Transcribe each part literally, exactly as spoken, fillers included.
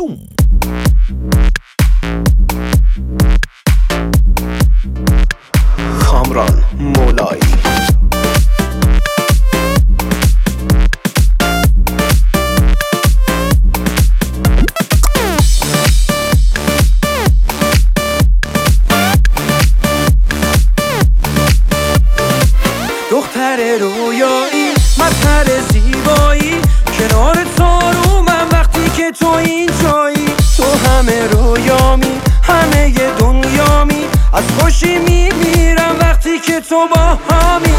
کامران مولایی. دختر رویایی، مظهر زیبایی، کنار تو من وقتی که تو اینجایی. تو همه رویامی، همه ی دنیامی، از خوشی میمیرم وقتی که تو با همی.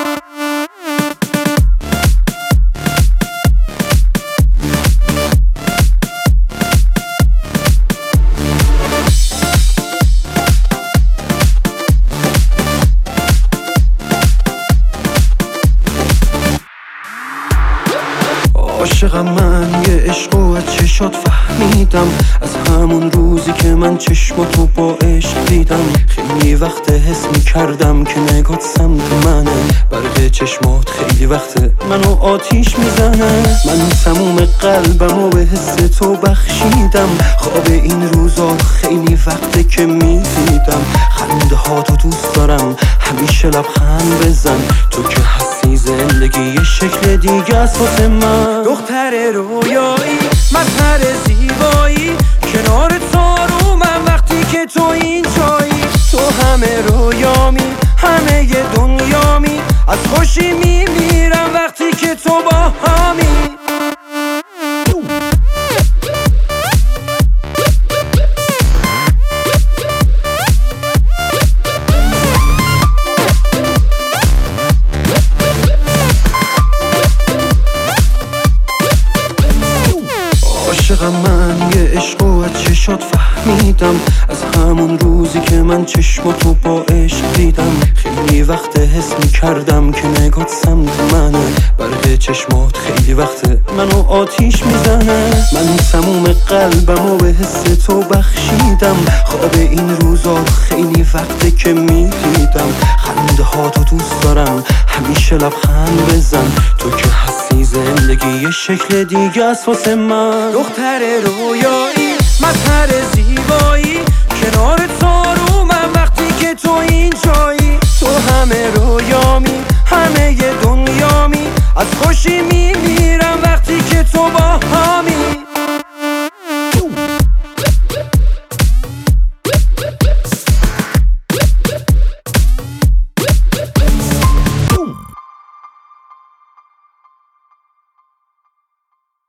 عاشقم من یه عشق و از چشات فهمیدم، از همون روزی که من چشماتو با عشق دیدم. خیلی وقت حس میکردم که نگات سمت منه، برق چشمات خیلی وقت منو آتیش میزنه. من تموم قلبمو به حس تو بخشیدم، خواب این روزا خیلی وقته که میدیدم. خنده ها تو دوست دارم، همیشه لبخند بزن، تو که هستی زندگی یه شکل دیگه است واسه من. دختر رویایی، مظهر زیبایی، کنار تو رو من وقتی که تو اینجایی. تو همه رویامی، همه ی دنیامی، از خوشی میمیرم وقتی که تو با همی. عاشقم من یه عشق و از چشات فهمیدم، از همون روزی که من چشماتو با عشق دیدم. خیلی وقت حس میکردم که نگات سمت منه، برق چشمات خیلی وقت منو آتیش میزنه. من تموم قلبمو به حس تو بخشیدم، خواب این روزا خیلی وقته که میدیدم. خنده ها تو دوست دارم، همیشه لبخند بزن، تو که هستی زندگی یه شکل دیگه است واسه من. دختر رویایی، مظهر زیبایی، کنار تو رو من وقتی که تو اینجایی. تو همه رویامی، همه ی دنیامی، از خوشی میمیرم